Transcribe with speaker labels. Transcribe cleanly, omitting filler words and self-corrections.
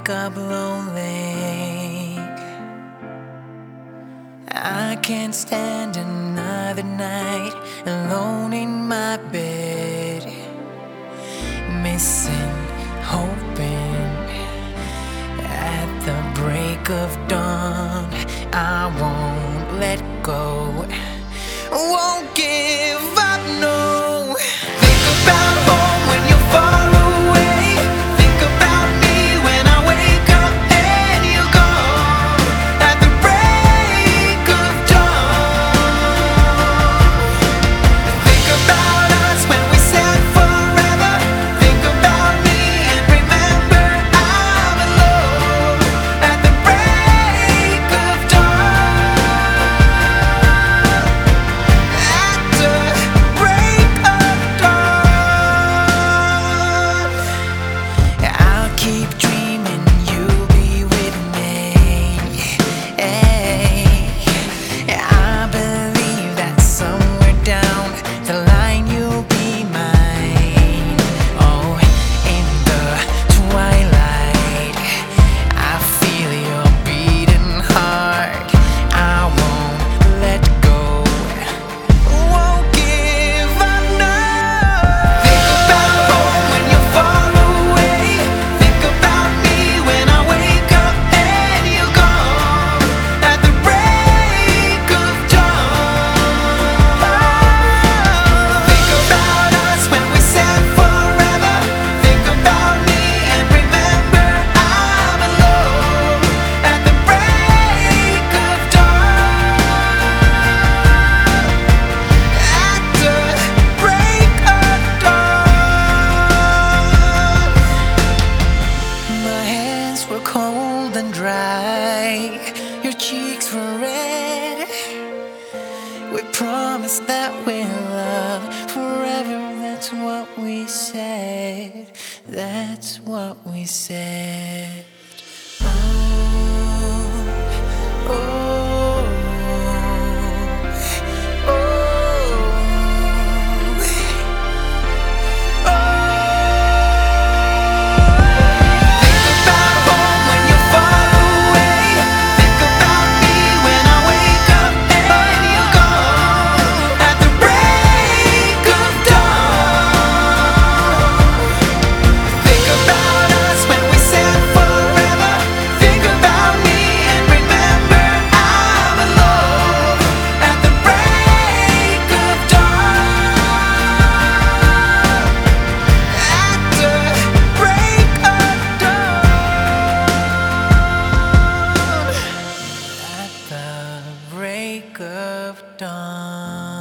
Speaker 1: wake up lonely. I can't stand another night alone in my bed, missing, hoping at the break of dawn. I won't let go, won't give up, no. Think about home when you're far away. Think about me when I wake up and you're gone at the break of dawn. Think about us when we said forever. Think about me and remember I'm alone at the break of dawn. At the break of dawn, I'll keep dreaming you'll be with me. I believe that somewhere down the line you'll be mine. Oh, in the twilight, I feel your beating heart. I won't let go, won't give up, no. Think about home when you're far away. Think about me when I wake up and you're gone at the break of dawn. Think about us when we said forever. Think about me and remember I'm alone at the break of dawn. At the break of dawn. My hands were cold and dry, your cheeks were red. We promised that we'll love forever. That's what we said. That's what we said. Oh, oh, oh, oh. Think about home when you're far away. Think about me when I wake up and you're gone at the break of dawn. Think about us when we said forever. Think about me and remember I'm alone at the break of dawn. At the break of dawn. At the break of dawn.